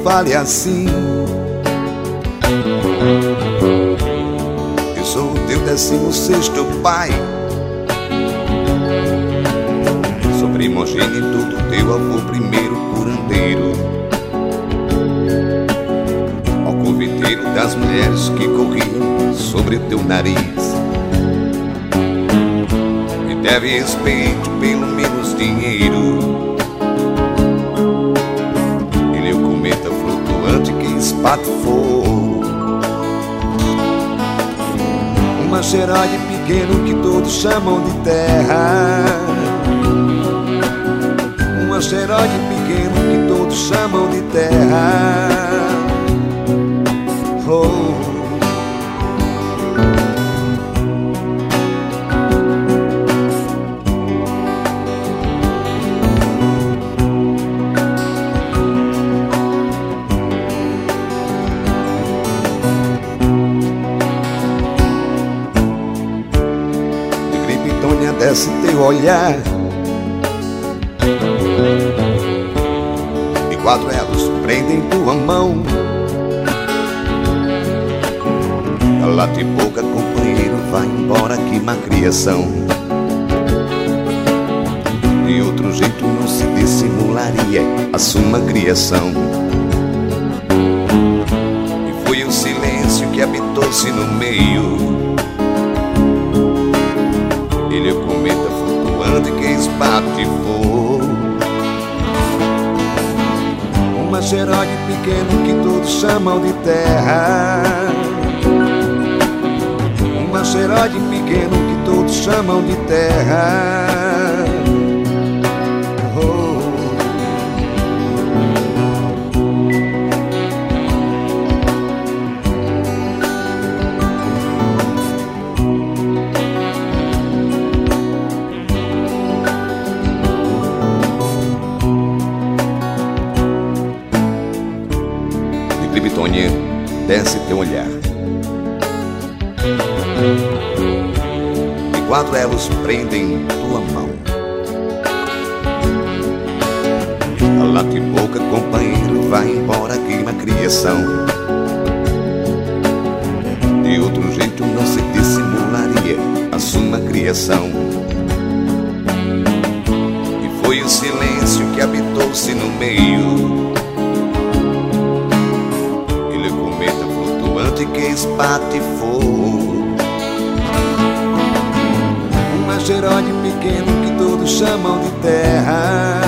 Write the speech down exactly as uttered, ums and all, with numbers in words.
fale assim. Eu sou o teu décimo sexto pai, sou primogênito do teu avô, primeiro curandeiro, ao conviteiro das mulheres que corriam sobre o teu nariz. Me deve respeito, pelo menos dinheiro. Ele é o cometa flutuante que espatifou um asteroide pequeno que todos chamam de terra. Um asteroide pequeno que todos chamam de terra. Oh. Desce teu olhar e quatro elos prendem tua mão. Cala-te boca, companheiro, vai embora, que má criação. De outro jeito não se dissimularia a sua criação. E foi o silêncio que habitou-se no meio. Ele é o cometa flutuante que espatifou um asteroide pequeno que todos chamam de terra. Um asteroide pequeno que todos chamam de terra. Oh. Kryptônia, desce teu olhar e quatro elos prendem tua mão. Cala-te boca, companheiro, vai embora, que má criação. De outro jeito não se dissimularia a sua criação. E foi o silêncio que habitou-se no meio. Que espatifou um asteroide pequeno que todos chamam de terra.